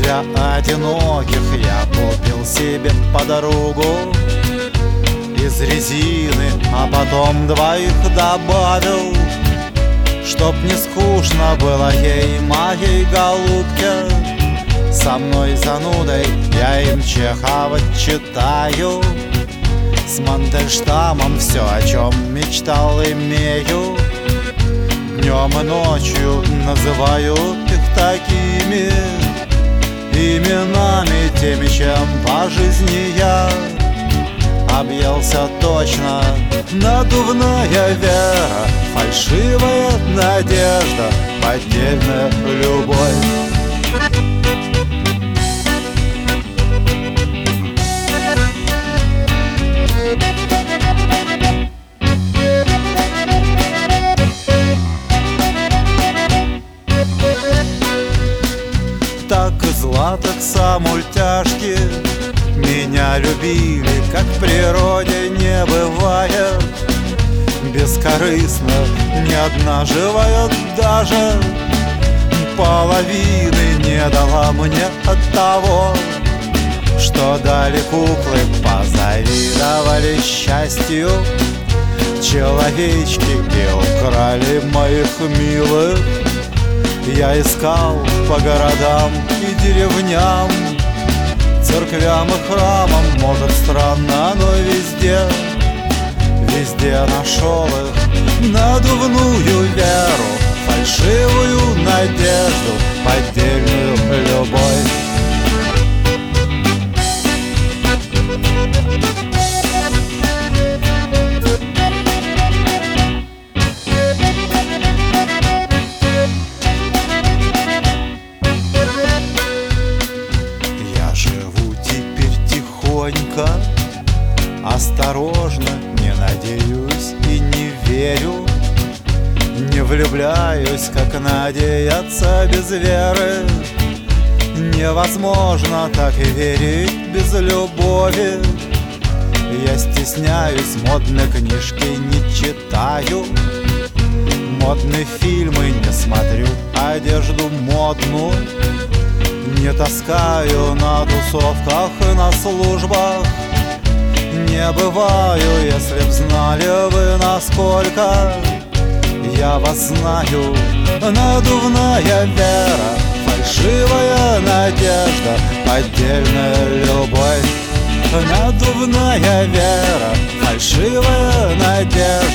для одиноких я купил себе подругу из резины, а потом двоих добавил, чтоб не скучно было ей, моей голубке. Со мной занудой я им Чехова читаю, с Мандельштамом все, о чем мечтал, имею. Днем и ночью называю их такими именами, теми, чем по жизни я объелся точно. Надувная вера, фальшивая надежда, поддельная любовь. Так из латекса мультяшки меня любили, как в природе не бывает. Бескорыстно ни одна живая даже половины не дала мне от того, что дали куклы, позавидовали счастью человечки и украли моих милых. Я искал по городам и деревням, церквям и храмам, может странно, но везде, везде нашел их. Надувную веру, фальшивую надежду, поддельную любовь. Осторожно, не надеюсь и не верю, не влюбляюсь, как надеяться без веры. Невозможно так и верить без любови. Я стесняюсь, модные книжки не читаю, модные фильмы не смотрю, одежду модную не таскаю на тусовках и на службах. Не бываю, если б знали вы, насколько я вас знаю. Надувная вера, фальшивая надежда, поддельная любовь. Надувная вера, фальшивая надежда.